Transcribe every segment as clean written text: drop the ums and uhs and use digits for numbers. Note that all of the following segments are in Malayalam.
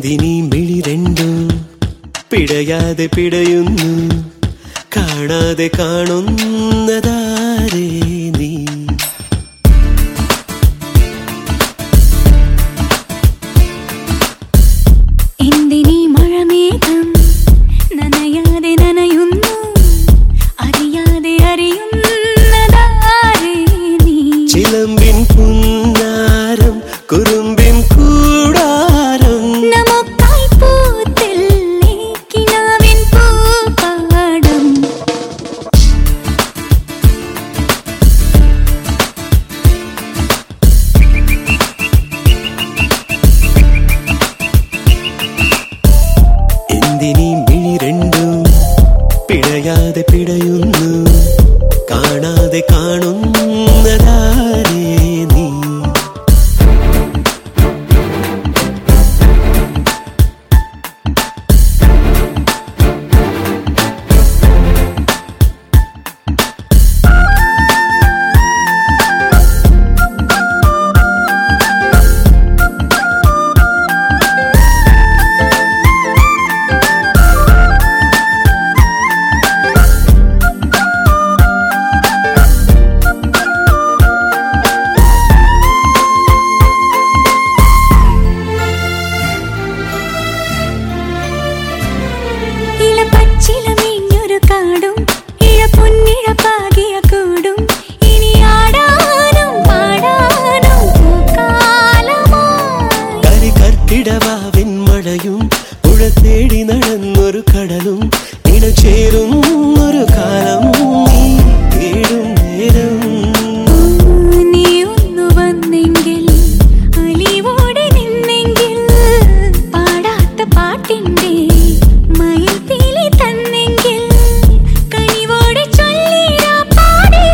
എന്തിനീ മിഴി രണ്ടും പിടയാതെ പിടയുന്നു, കാണാതെ കാണുന്നതാരേ നീ? എന്തിനീ മഴമേഘം നനയാതെ നനയുന്നു, അറിയാതെ അറിയുന്നതാരേ നീ? ചിലമ്പിൻ പുന്നാരം കുറുമ്പിൻ കൂടാരം, നമുക്കായി പൂത്തില്ലേ കിനാവിൻ പൂപ്പാടം. എന്തിനീ മിഴി രണ്ടും പിടയാതെ പിടയുന്നു, കാണാതെ കാണുന്നതാരേ നീ? ചിലമേഞ്ഞൊരു കാടും ഇഴ പൊന്നിഴ പാകിയ കൂടും, ഇനി ആടാനും പാടാനും പൂക്കാലമായി. കരികർക്കിടവാവിൻ മഴയും പുഴ തേടി നടന്നൊരു കടലും ഇണചേരുന്നൊരു കാലം നീ തേടും നേരം. നീ ഒന്നു വന്നെങ്കിൽ, അലിവോടെ നിന്നെങ്കിൽ, പാടാത്ത പാട്ടിന്റെ മയിൽ പീലി തന്നെങ്കിൽ, കനിവോടെ ചൊല്ലിടാ പാടേ.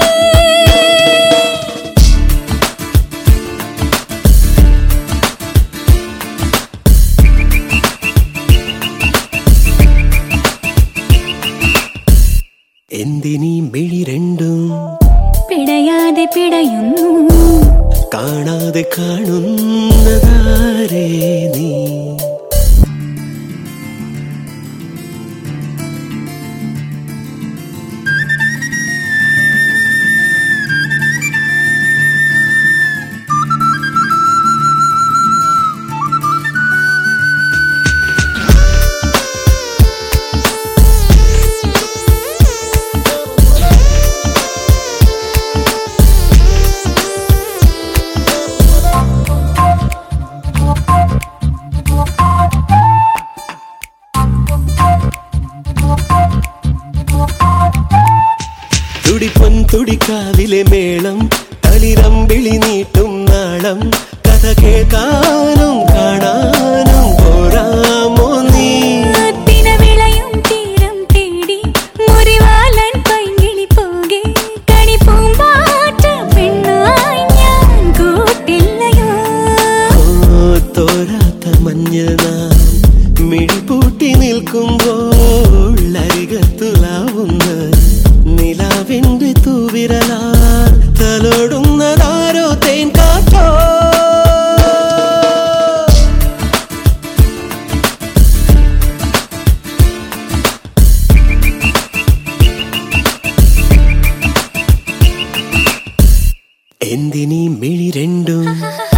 എന്തിനീ മിഴി രണ്ടും പിടയാതെ പിടയുന്നു, കാണാതെ കാണുന്നതാരേ നീ? തുടിപ്പൊൻ തുടിക്കാവിലെ മേളം, തളിരമ്പിളി നീട്ടും നാളം, കഥ കേൾക്കാനും കാണാനും പോരാമോ നീ? വിളയും തീരം തേടി മുറിവാലൻ പൈങ്കിളി പോകെ, കണിപ്പൂമ്പാറ്റ പെണ്ണായി ഞാൻ കൂട്ടില്ലയോ? തോരാത്ത മഞ്ഞ് നാം മിഴിപൂട്ടി നിൽക്കുമ്പോൾ അരികത്തുലാവുന്ന നിലാവിന്റെ തൂവിരലാൽ തലോടുന്നതാരോ തേൻ കാറ്റോ? എന്തിനീ മിഴി രണ്ടും